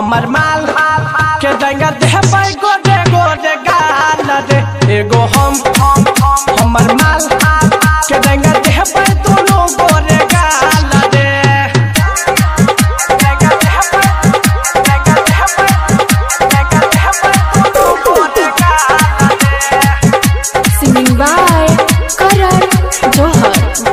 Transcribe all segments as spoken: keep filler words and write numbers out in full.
हमर माल के देंगे देबै गोरे गोरे गाल रे एगो हम हमर माल के देंगे देबै दोनों गोरे गाल रे Singing by Karan Johar.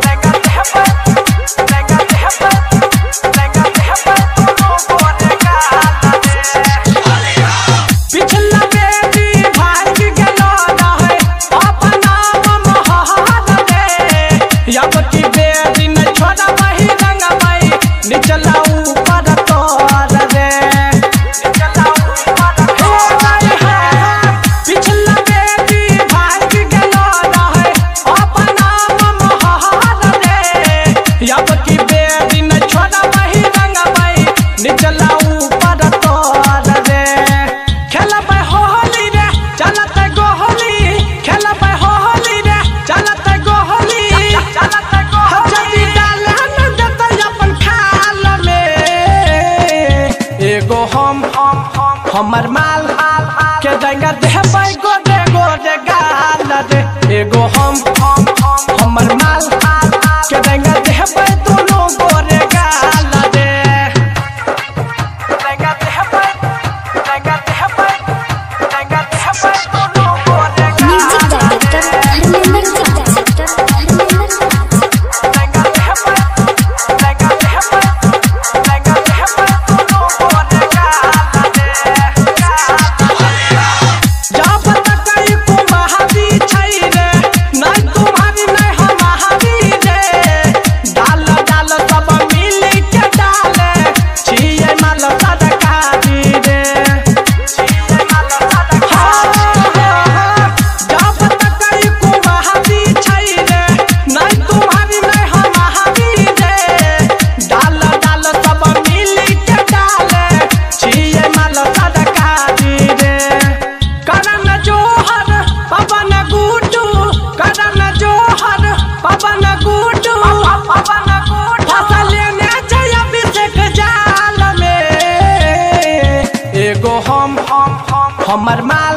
हमर माल के देंगे देबै गोरे गोरे गाल रे एगो हम हमर माल के देंगे देबै दोनों गोरे गाल रे देंगे देबै देंगे देबै देंगे देबै दोनों गोरे Music director Harminder Director Harminder देंगे देबै देंगे देबै देंगे देबै दोनों गोरे गाल हमर माल